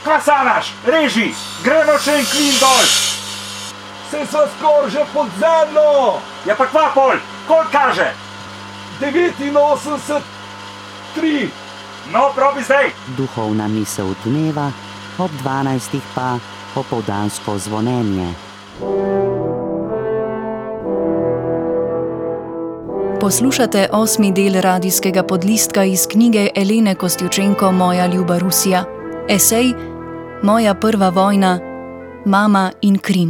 Kaj sanaš? Reži, gremo še en klin dol. Se sva skoraj že pod zemljo. Ja pa kva pol, koliko kaže? 89,3. No, probi zdaj. Duhovna misel dneva, ob 12 pa opoldansko zvonjenje. Poslušate 8. del radijskega podlistka iz knjige Elene Kostjučenko Moja ljuba Rusija. Esej Moja prva vojna, mama in Krim.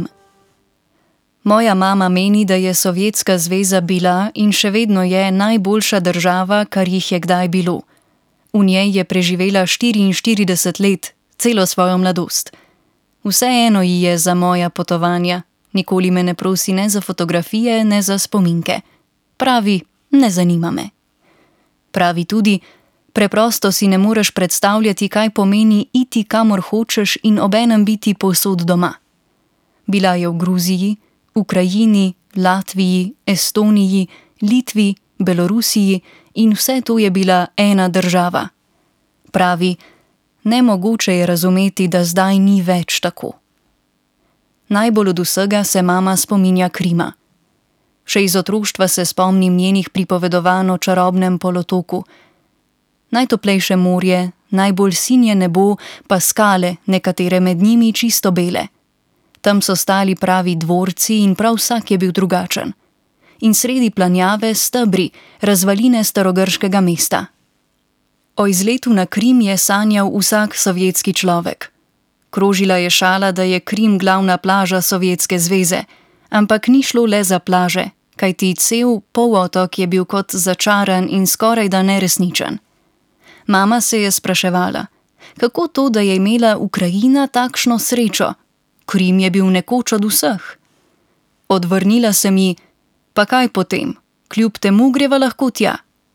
Moja mama meni, da je Sovjetska zveza bila in še vedno je najboljša država, kar jih je kdaj bilo. V njej je preživela 44 let, celo svojo mladost. Vseeno ji je za moja potovanja. Nikoli me ne prosi ne za fotografije, ne za spominke. Pravi, ne zanima me. Pravi tudi, preprosto si ne moreš predstavljati, kaj pomeni iti kamor hočeš in obenem biti povsod doma. Bila je v Gruziji, Ukrajini, Latviji, Estoniji, Litvi, Belorusiji in vse to je bila ena država. Pravi, nemogoče je razumeti, da zdaj ni več tako. Najbolj od vsega se mama spominja Krima. Še iz otroštva se spomnim njenih pripovedovanj o čarobnem polotoku. Najtoplejše morje, najbolj sinje nebo, pa skale, nekatere med njimi čisto bele. Tam so stali pravi dvorci in prav vsak je bil drugačen. In sredi planjave stebri, razvaline starogrškega mesta. O izletu na Krim je sanjal vsak sovjetski človek. Krožila je šala, da je Krim glavna plaža Sovjetske zveze, ampak ni šlo le za plaže, kajti cel polotok je bil kot začaran in skorajda neresničen. Mama se je spraševala, kako to, da je imela Ukrajina takšno srečo? Krim je bil nekoč od vseh. Odvrnila sem ji, pa kaj potem, kljub temu greva lahko tja.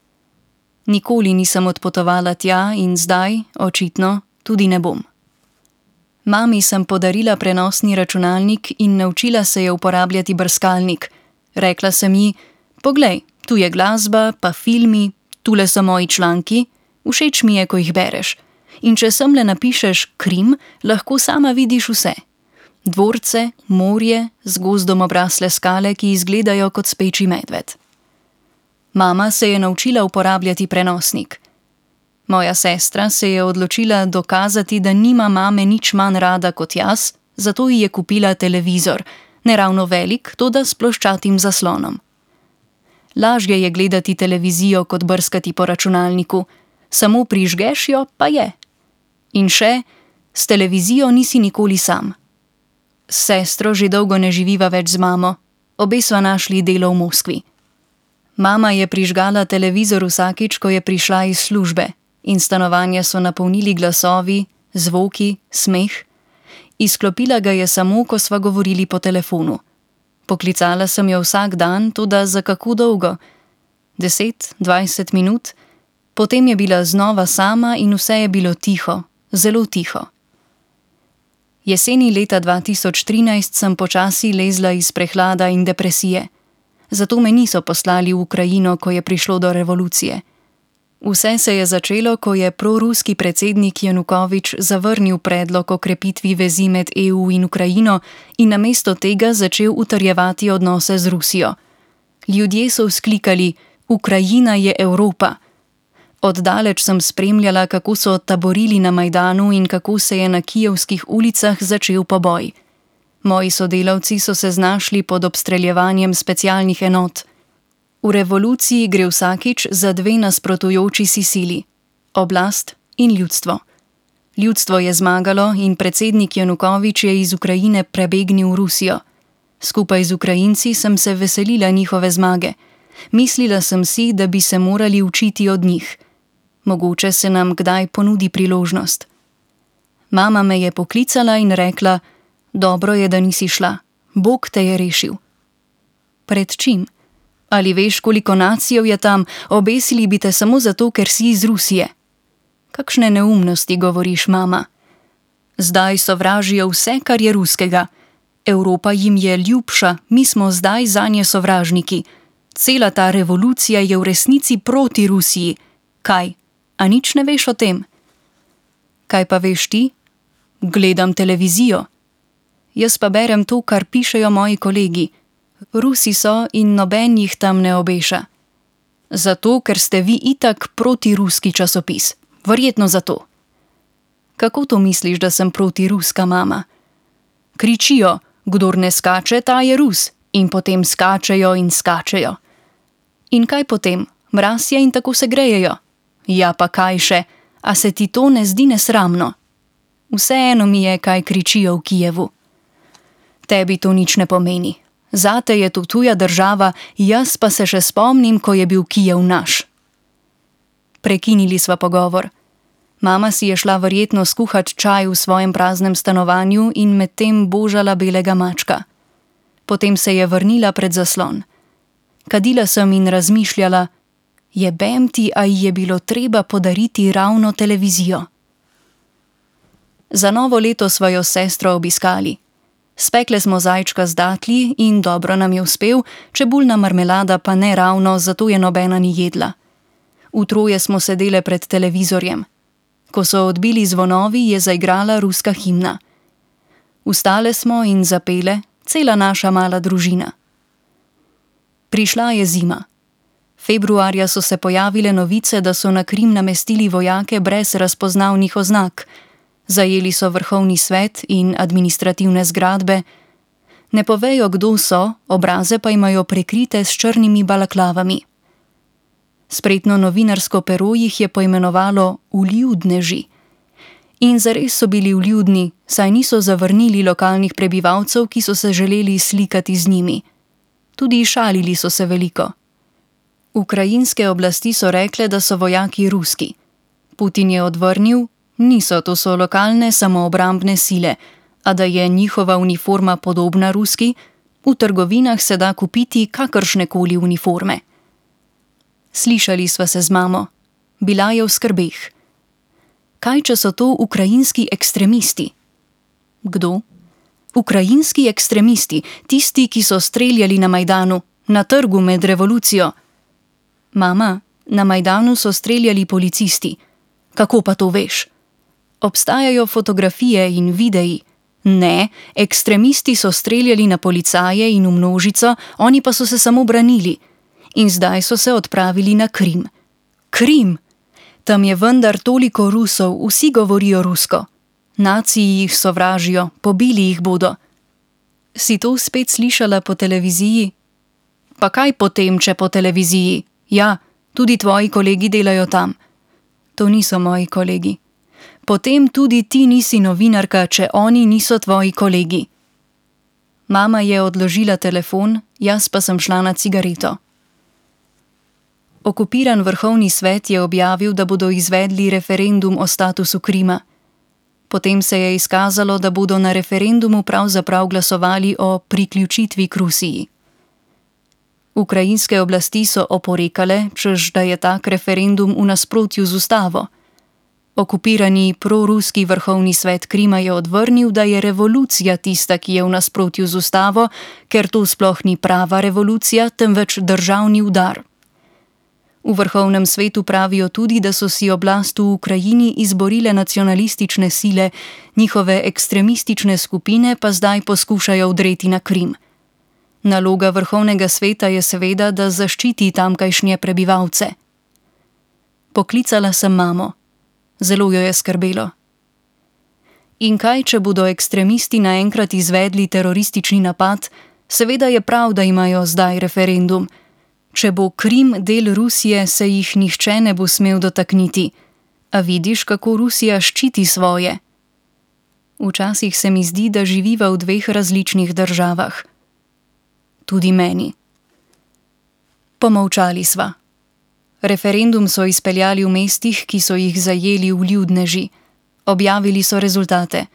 Nikoli nisem odpotovala tja in zdaj, očitno, tudi ne bom. Mami sem podarila prenosni računalnik in naučila se je uporabljati brskalnik. Rekla sem ji, poglej, tu je glasba, pa filmi, tule so moji članki, všeč mi je, ko jih bereš. In če semle napišeš Krim, lahko sama vidiš vse. Dvorce, morje, z gozdom obrasle skale, ki izgledajo kot speči medved. Mama se je naučila uporabljati prenosnik. Moja sestra se je odločila dokazati, da nima mame nič manj rada kot jaz, zato ji je kupila televizor, ne ravno velik, toda s ploščatim zaslonom. Lažje je gledati televizijo, kot brskati po računalniku, samo prižgeš jo, pa je. In še, s televizijo nisi nikoli sam. S sestro že dolgo ne živiva več z mamo, obe sva našli delo v Moskvi. Mama je prižgala televizor vsakič, ko je prišla iz službe, in stanovanja so napolnili glasovi, zvoki, smeh. Izklopila ga je samo, ko sva govorili po telefonu. Poklicala sem jo vsak dan, toda za kako dolgo? 10, 20 minut? Potem je bila znova sama in vse je bilo tiho, zelo tiho. Jeseni leta 2013 sem počasi lezla iz prehlada in depresije. Zato me niso poslali v Ukrajino, ko je prišlo do revolucije. Vse se je začelo, ko je proruski predsednik Janukovič zavrnil predlog o krepitvi vezi med EU in Ukrajino in namesto tega začel utrjevati odnose z Rusijo. Ljudje so vzklikali, Ukrajina je Evropa. Oddaleč sem spremljala, kako so taborili na Majdanu in kako se je na kijevskih ulicah začel poboj. Moji sodelavci so se znašli pod obstreljevanjem specialnih enot. V revoluciji gre vsakič za dve nasprotujoči si sili, oblast in ljudstvo. Ljudstvo je zmagalo in predsednik Janukovič je iz Ukrajine prebegnil v Rusijo. Skupaj z Ukrajinci sem se veselila njihove zmage. Mislila sem si, da bi se morali učiti od njih. Mogoče se nam kdaj ponudi priložnost. Mama me je poklicala in rekla, dobro je, da nisi šla, Bog te je rešil. Pred čim? Ali veš, koliko nacijev je tam, obesili bi te samo zato, ker si iz Rusije. Kakšne neumnosti govoriš, mama? Zdaj sovražijo vse, kar je ruskega. Evropa jim je ljubša, mi smo zdaj zanje sovražniki. Cela ta revolucija je v resnici proti Rusiji. Kaj? A nič ne veš o tem? Kaj pa veš ti? Gledam televizijo. Jaz pa berem to, kar pišejo moji kolegi. Rusi so in noben jih tam ne obeša. Zato, ker ste vi itak protiruski časopis. Verjetno zato. Kako to misliš, da sem protiruska, mama? Kričijo, kdor ne skače, ta je Rus. In potem skačejo in skačejo. In kaj potem? Mraz je in tako se grejejo. Ja pa kaj še, a se ti to ne zdi nesramno? Vseeno mi je, kaj kričijo v Kijevu. Tebi to nič ne pomeni. Zate je to tuja država, jaz pa se še spomnim, ko je bil Kijev naš. Prekinili sva pogovor. Mama si je šla verjetno skuhat čaj v svojem praznem stanovanju in medtem božala belega mačka. Potem se je vrnila pred zaslon. Kadila sem in razmišljala, jebem ti, a ji je bilo treba podariti ravno televizijo. Za novo leto sva jo s sestro obiskali. Spekle smo zajčka z datli in dobro nam je uspel, čebulna marmelada pa ne ravno, zato je nobena ni jedla. Utroje smo sedele pred televizorjem. Ko so odbili zvonovi, je zaigrala ruska himna. Vstale smo in zapele, cela naša mala družina. Prišla je zima. Februarja so se pojavile novice, da so na Krim namestili vojake brez razpoznavnih oznak. Zajeli so vrhovni svet in administrativne zgradbe. Ne povejo, kdo so, obraze pa imajo prekrite s črnimi balaklavami. Spretno novinarsko pero jih je poimenovalo vljudneži. In zares so bili vljudni, saj niso zavrnili lokalnih prebivalcev, ki so se želeli slikati z njimi. Tudi šalili so se veliko. Ukrajinske oblasti so rekle, da so vojaki ruski. Putin je odvrnil, niso, to so lokalne samoobrambne sile, a da je njihova uniforma podobna ruski, v trgovinah se da kupiti kakršnekoli uniforme. Slišali sva se z mamo. Bila je v skrbeh. Kaj, če so to ukrajinski ekstremisti? Kdo? Ukrajinski ekstremisti, tisti, ki so streljali na Majdanu, na trgu med revolucijo. Mama, na Majdanu so streljali policisti. Kako pa to veš? Obstajajo fotografije in videi. Ne, ekstremisti so streljali na policaje in v množico, oni pa so se samo branili. In zdaj so se odpravili na Krim. Krim! Tam je vendar toliko Rusov, vsi govorijo rusko. Naciji jih sovražijo, pobili jih bodo. Si to spet slišala po televiziji? Pa kaj potem, če po televiziji? Ja, tudi tvoji kolegi delajo tam. To niso moji kolegi. Potem tudi ti nisi novinarka, če oni niso tvoji kolegi. Mama je odložila telefon, jaz pa sem šla na cigareto. Okupiran vrhovni svet je objavil, da bodo izvedli referendum o statusu Krima. Potem se je izkazalo, da bodo na referendumu pravzaprav glasovali o priključitvi k Rusiji. Ukrajinske oblasti so oporekale, češ da je tak referendum v nasprotju z ustavo. Okupirani proruski vrhovni svet Krima je odvrnil, da je revolucija tista, ki je v nasprotju z ustavo, ker to sploh ni prava revolucija, temveč državni udar. V vrhovnem svetu pravijo tudi, da so si oblast v Ukrajini izborile nacionalistične sile, njihove ekstremistične skupine pa zdaj poskušajo vdreti na Krim. Naloga vrhovnega sveta je seveda, da zaščiti tamkajšnje prebivalce. Poklicala sem mamo. Zelo jo je skrbelo. In kaj, če bodo ekstremisti naenkrat izvedli teroristični napad, seveda je prav, da imajo zdaj referendum. Če bo Krim del Rusije, se jih nihče ne bo smel dotakniti. A vidiš, kako Rusija ščiti svoje? Včasih se mi zdi, da živiva v dveh različnih državah. Tudi meni. Pomolčali sva. Referendum so izpeljali v mestih, ki so jih zajeli vljudneži. Objavili so rezultate.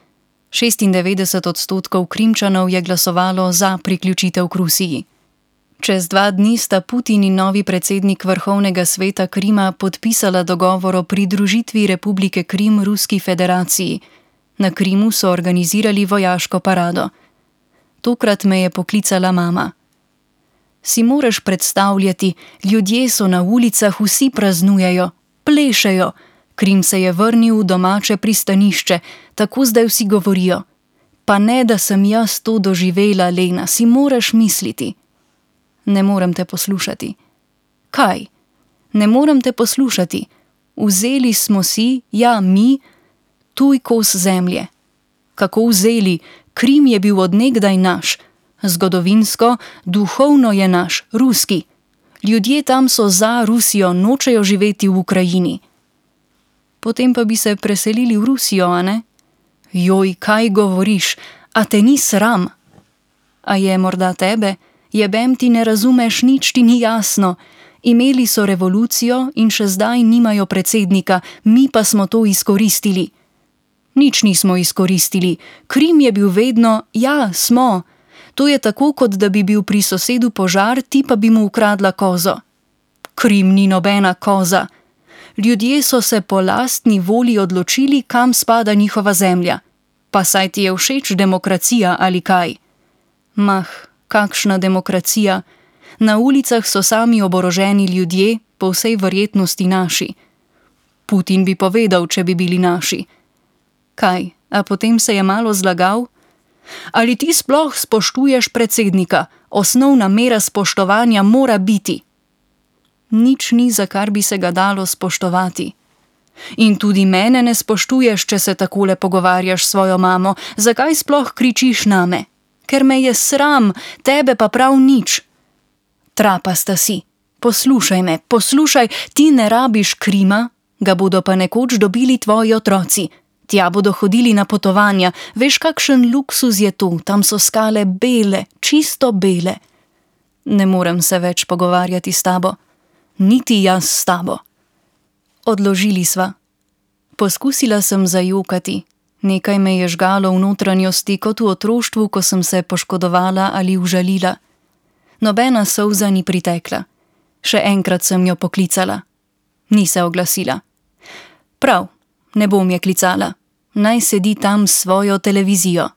96% Krimčanov je glasovalo za priključitev k Rusiji. Čez 2 dni sta Putin in novi predsednik vrhovnega sveta Krima podpisala dogovor o pridružitvi Republike Krim Ruski federaciji. Na Krimu so organizirali vojaško parado. Tokrat me je poklicala mama. Si moraš predstavljati, ljudje so na ulicah, vsi praznujejo, plešejo. Krim se je vrnil v domače pristanišče, tako zdaj vsi govorijo. Pa ne, da sem jaz to doživela, Lena, si moraš misliti. Ne morem te poslušati. Kaj? Ne morem te poslušati. Vzeli smo si, ja, mi, tuj kos zemlje. Kako vzeli? Krim je bil odnegdaj naš. Zgodovinsko, duhovno je naš, ruski. Ljudje tam so za Rusijo, nočejo živeti v Ukrajini. Potem pa bi se preselili v Rusijo, a ne? Joj, kaj govoriš? A te ni sram? A je morda tebe? Jebem, ti ne razumeš, nič ti ni jasno. Imeli so revolucijo in še zdaj nimajo predsednika, mi pa smo to izkoristili. Nič nismo izkoristili. Krim je bil vedno, ja, smo. To je tako, kot da bi bil pri sosedu požar, ti pa bi mu ukradla kozo. Krim ni nobena koza. Ljudje so se po lastni volji odločili, kam spada njihova zemlja. Pa saj ti je všeč demokracija ali kaj? Mah, kakšna demokracija? Na ulicah so sami oboroženi ljudje, po vsej verjetnosti naši. Putin bi povedal, če bi bili naši. Kaj, a potem se je malo zlagal? Ali ti sploh spoštuješ predsednika? Osnovna mera spoštovanja mora biti. Nič ni, za kar bi se ga dalo spoštovati. In tudi mene ne spoštuješ, če se takole pogovarjaš s svojo mamo. Zakaj sploh kričiš name? Ker me je sram, tebe pa prav nič. Trapasta si. Poslušaj me, poslušaj, ti ne rabiš Krima, ga bodo pa nekoč dobili tvoji otroci. Tja bodo hodili na potovanja, veš, kakšen luksuz je to, tam so skale bele, čisto bele. Ne morem se več pogovarjati s tabo. Niti jaz s tabo. Odložili sva. Poskusila sem zajokati. Nekaj me je žgalo v notranjosti, kot v otroštvu, ko sem se poškodovala ali užalila. Nobena solza ni pritekla. Še enkrat sem jo poklicala. Ni se oglasila. Prav, ne bom je klicala. Naj sedi tam s svojo televizijo.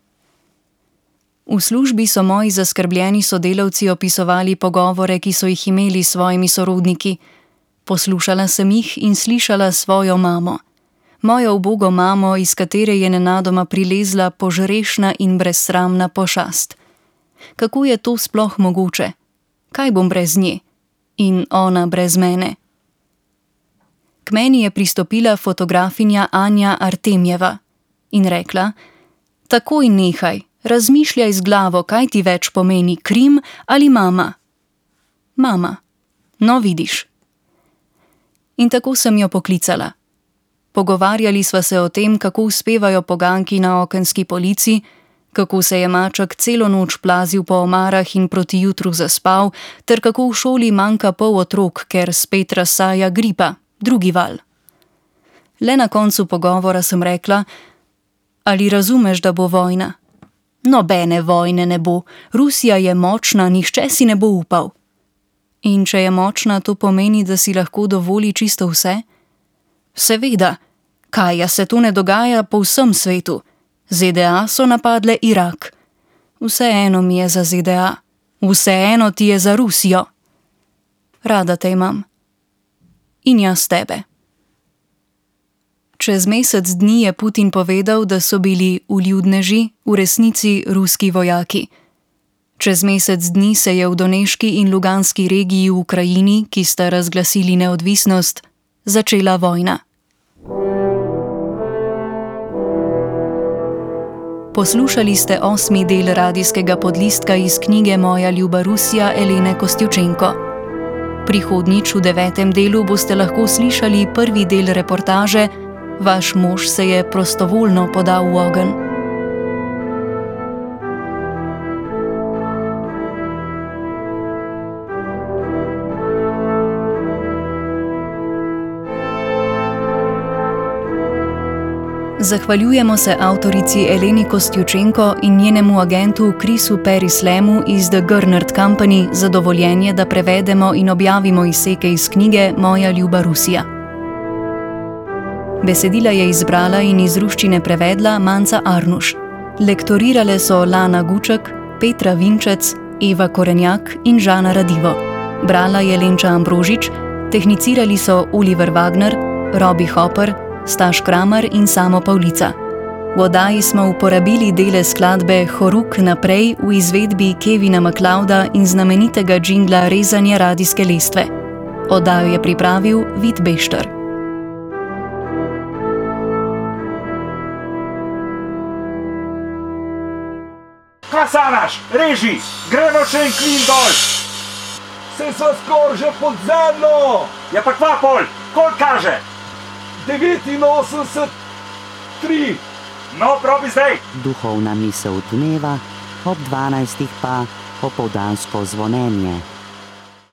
V službi so moji zaskrbljeni sodelavci opisovali pogovore, ki so jih imeli s svojimi sorodniki. Poslušala sem jih in slišala svojo mamo. Mojo ubogo mamo, iz katere je nenadoma prilezla požrešna in brezsramna pošast. Kako je to sploh mogoče? Kaj bom brez nje? In ona brez mene? K meni je pristopila fotografinja Anja Artemjeva in rekla: takoj nehaj, razmišljaj z glavo, kaj ti več pomeni, Krim ali mama. Mama, no vidiš. In tako sem jo poklicala. Pogovarjali sva se o tem, kako uspevajo poganjki na okenski polici, kako se je maček celo noč plazil po omarah in proti jutru zaspal, ter kako v šoli manjka pol otrok, ker spet razsaja gripa, drugi val. Le na koncu pogovora sem rekla: ali razumeš, da bo vojna? Nobene vojne ne bo, Rusija je močna, nihče si ne bo upal. In če je močna, to pomeni, da si lahko dovoli čisto vse? Seveda, kaj, ja se to ne dogaja po vsem svetu? ZDA so napadle Irak. Vseeno mi je za ZDA. Vseeno ti je za Rusijo. Rada te imam. In jaz tebe. Čez mesec dni je Putin povedal, da so bili vljudneži v resnici ruski vojaki. Čez mesec dni se je v Doneški in Luganski regiji v Ukrajini, ki sta razglasili neodvisnost, začela vojna. Poslušali ste 8. del radijskega podlistka iz knjige Moja ljuba Rusija Elene Kostjučenko. Prihodnjič v 9. delu boste lahko slišali prvi del reportaže Vaš mož se je prostovoljno podal v ogenj. Zahvaljujemo se avtorici Eleni Kostjučenko in njenemu agentu Chrisu Perislemu iz The Gernert Company za dovoljenje, da prevedemo in objavimo izseke iz knjige Moja ljuba Rusija. Besedila je izbrala in iz ruščine prevedla Manca Arnuš. Lektorirale so Lana Guček, Petra Vinčec, Eva Korenjak in Žana Radivo. Brala je Lenča Ambrožič, tehnicirali so Oliver Wagner, Robi Hopper, Staš Kramer in Samo Pavlica. V oddaji smo uporabili dele skladbe Horuk naprej v izvedbi Kevina MacLeoda in znamenitega džingla Rezanja radijske lestve. Oddajo je pripravil Vid Bešter. Kaj sanaš? Reži! Gremo še en klin dol! Saj sva skoraj že pod zemljo! Ja pa kva pol? Koliko kaže? 89,3. No, probi zdaj! Duhovna misel dneva, ob 12. pa opoldansko zvonjenje.